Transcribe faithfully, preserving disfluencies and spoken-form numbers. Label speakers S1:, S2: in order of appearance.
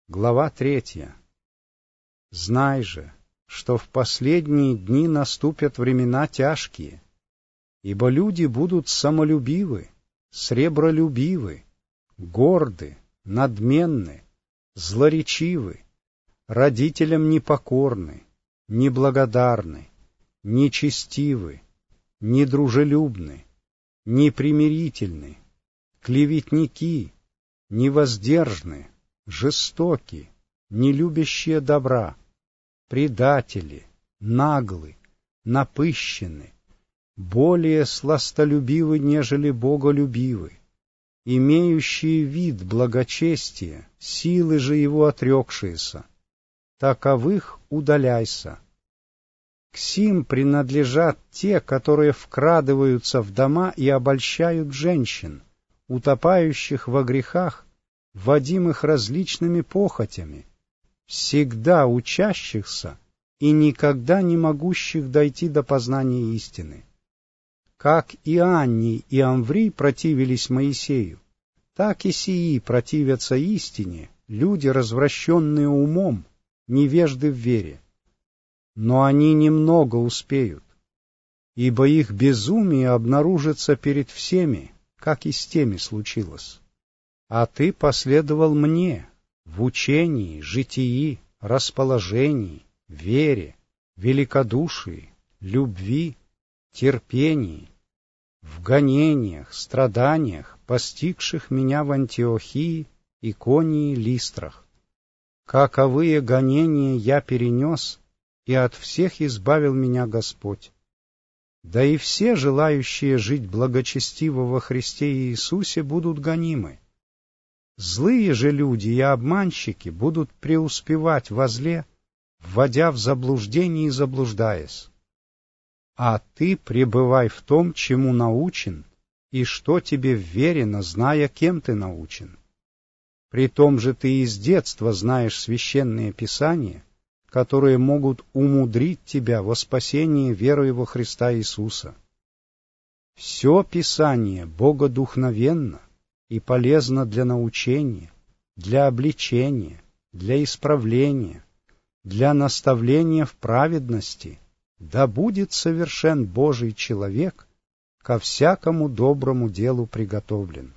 S1: Глава третья. Знай же, что в последние дни наступят времена тяжкие, ибо люди будут самолюбивы, сребролюбивы, горды, надменны, злоречивы, родителям непокорны, неблагодарны, нечестивы, недружелюбны, непримирительны, клеветники, невоздержны, жестоки, не любящие добра, предатели, наглы, напыщенны, более сластолюбивы, нежели боголюбивы, имеющие вид благочестия, силы же его отрекшиеся. Таковых удаляйся. К сим принадлежат те, которые вкрадываются в дома и обольщают женщин, утопающих во грехах, водимых различными похотями, всегда учащихся и никогда не могущих дойти до познания истины. Как и Анний и Амврий противились Моисею, так и сии противятся истине, люди, развращенные умом, невежды в вере. Но они немного успеют, ибо их безумие обнаружится перед всеми, как и с теми случилось. А ты последовал мне в учении, житии, расположении, вере, великодушии, любви, терпении, в гонениях, страданиях, постигших меня в Антиохии, Иконии, Листрах. Каковые гонения я перенес, и от всех избавил меня Господь. Да и все, желающие жить благочестиво во Христе Иисусе, будут гонимы. Злые же люди и обманщики будут преуспевать во зле, вводя в заблуждение и заблуждаясь. А ты пребывай в том, чему научен, и что тебе вверено, зная, кем ты научен. При том же ты из детства знаешь священные писания, которые могут умудрить тебя во спасение верою во Христа Иисуса. Все Писание богодухновенно и полезно для научения, для обличения, для исправления, для наставления в праведности, да будет совершен Божий человек, ко всякому доброму делу приготовлен.